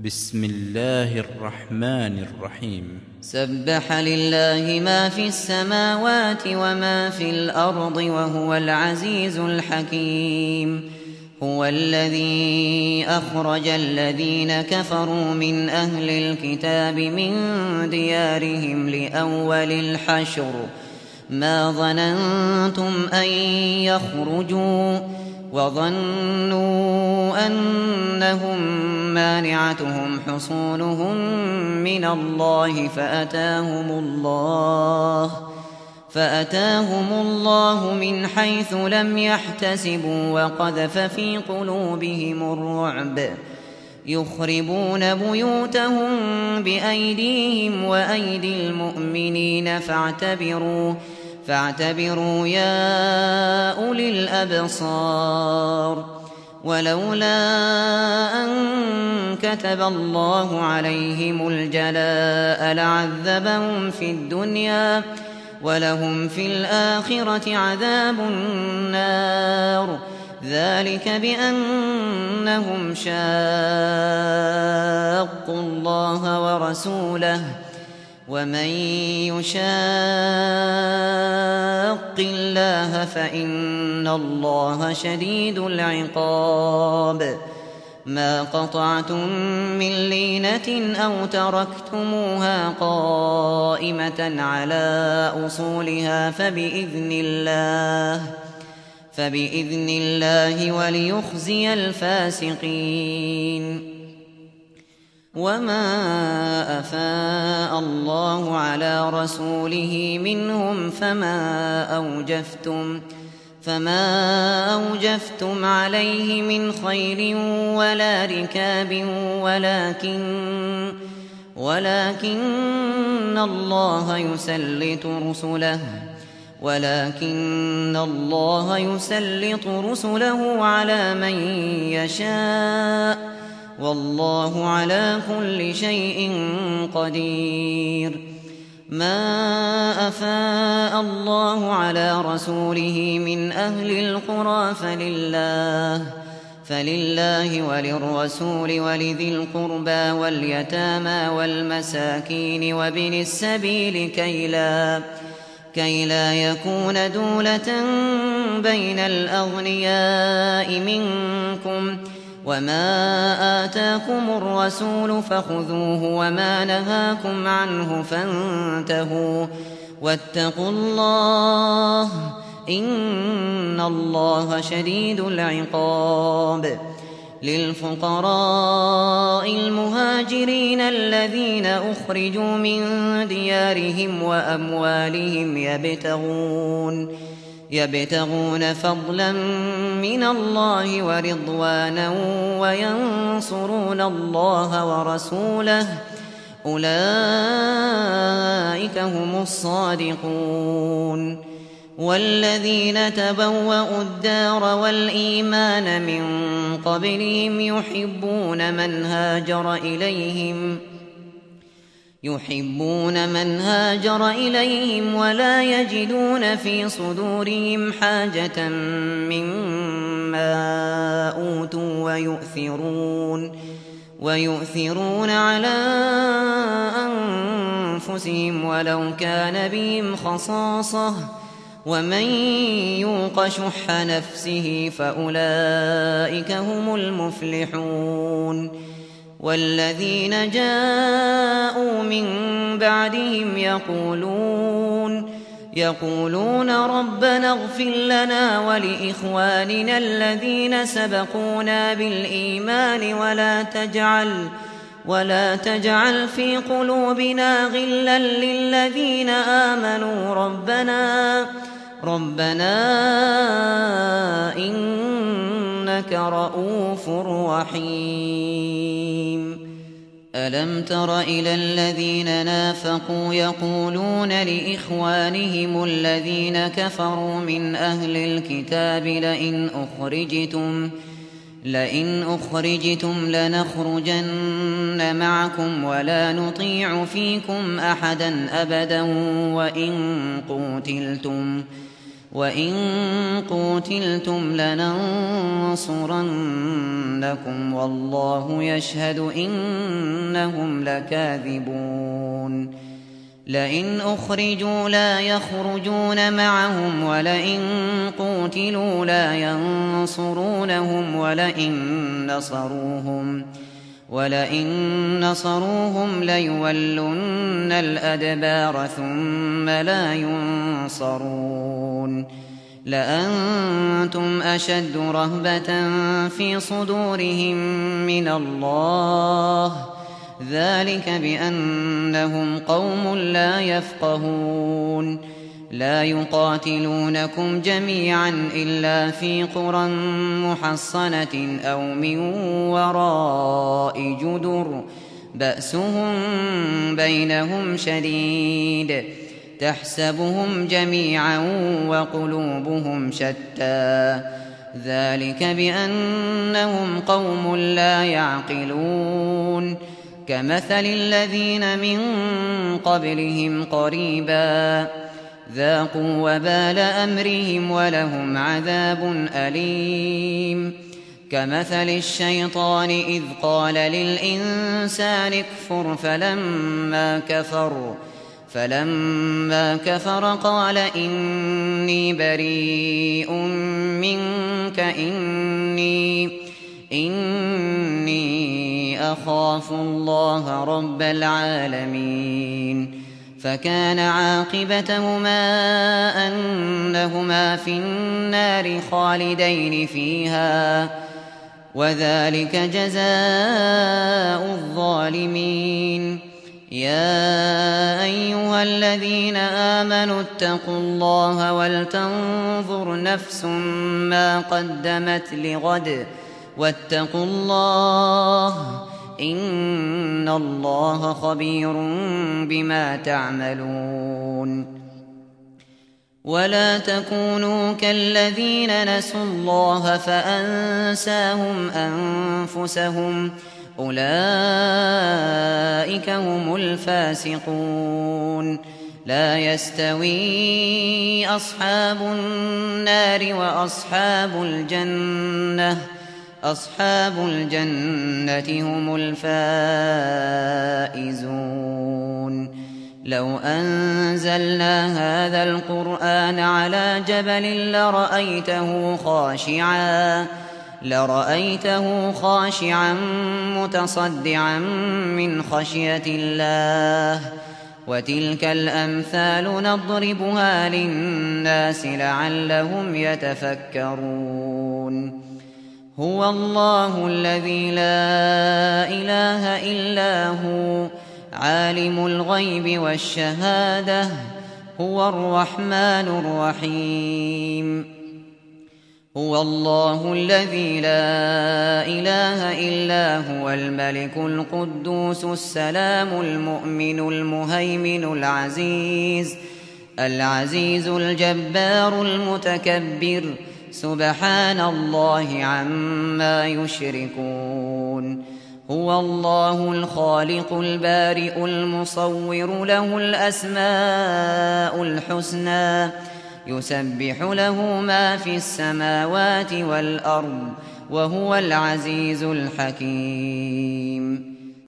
بسم الله الرحمن الرحيم. سبح لله ما في السماوات وما في الأرض وهو العزيز الحكيم. هو الذي أخرج الذين كفروا من أهل الكتاب من ديارهم لأول الحشر ما ظننتم أن يخرجوا وظنوا أنهم مانعتهم حصونهم من الله فأتاهم الله من حيث لم يحتسبوا وقذف في قلوبهم الرعب يخربون بيوتهم بأيديهم وأيدي المؤمنين فاعتبروا يا أولي الأبصار. ولولا أن كتب الله عليهم الجلاء لعذبهم في الدنيا ولهم في الآخرة عذاب النار. ذلك بأنهم شاقوا الله ورسوله ومن يشاق الله فإن الله شديد العقاب. ما قطعتم من لينة أو تركتموها قائمة على أصولها فبإذن الله وليخزي الفاسقين. وما أفاء الله على رسوله منهم فما أوجفتم عليه من خيل ولا ركاب ولكن الله يسلط رسله على من يشاء والله على كل شيء قدير. ما أفاء الله على رسوله من أهل القرى فلله وللرسول ولذي القربى واليتامى والمساكين وابن السبيل كي لا يكون دولة بين الأغنياء منكم. وما آتاكم الرسول فخذوه وما نهاكم عنه فانتهوا واتقوا الله إن الله شديد العقاب. للفقراء المهاجرين الذين أخرجوا من ديارهم وأموالهم يبتغون فضلا من الله ورضوانا وينصرون الله ورسوله أولئك هم الصادقون. والذين تبوأوا الدار والإيمان من قبلهم يحبون من هاجر إليهم ولا يجدون في صدورهم حاجة مما أوتوا ويؤثرون على أنفسهم ولو كان بهم خصاصة ومن يوق شح نفسه فأولئك هم المفلحون. والذين جاءوا من بعدهم يقولون ربنا اغفر لنا ولإخواننا الذين سبقونا بالإيمان ولا تجعل في قلوبنا غلا للذين آمنوا ربنا إنك رؤوف رحيم. ألم تر إلى الذين نافقوا يقولون لإخوانهم الذين كفروا من أهل الكتاب لئن أخرجتم لنخرجن معكم ولا نطيع فيكم أحدا أبدا وإن قوتلتم لننصرنكم والله يشهد إنهم لكاذبون لئن أخرجوا لا يخرجون معهم ولئن قوتلوا لا ينصرونهم ولئن نصروهم ليولن الأدبار ثم لا ينصرون لأنتم أشد رهبة في صدورهم من الله ذلك بأنهم قوم لا يفقهون لا يقاتلونكم جميعا إلا في قرى محصنة أو من وراء جدر بأسهم بينهم شديد تحسبهم جميعا وقلوبهم شتى ذلك بأنهم قوم لا يعقلون كمثل الذين من قبلهم قريبا ذاقوا وبال أمرهم ولهم عذاب أليم كمثل الشيطان إذ قال للإنسان اكفر فلما كفر قال إني بريء منك إني أخاف الله رب العالمين فكان عاقبتهما أنهما في النار خالدين فيها وذلك جزاء الظالمين يا أيها الذين آمنوا اتقوا الله ولتنظر نفس ما قدمت لغد واتقوا الله إن الله خبير بما تعملون ولا تكونوا كالذين نسوا الله فأنساهم أنفسهم أولئك هم الفاسقون لا يستوي أصحاب النار وأصحاب الجنة هم الفائزون لو أنزلنا هذا القرآن على جبل لرأيته خاشعا متصدعا من خشية الله وتلك الأمثال نضربها للناس لعلهم يتفكرون هو الله الذي لا إله إلا هو عالم الغيب والشهادة هو الرحمن الرحيم هو الله الذي لا إله إلا هو الملك القدوس السلام المؤمن المهيمن العزيز الجبار المتكبر سبحان الله عما يشركون هو الله الخالق البارئ المصور له الأسماء الحسنى يسبح له ما في السماوات والأرض وهو العزيز الحكيم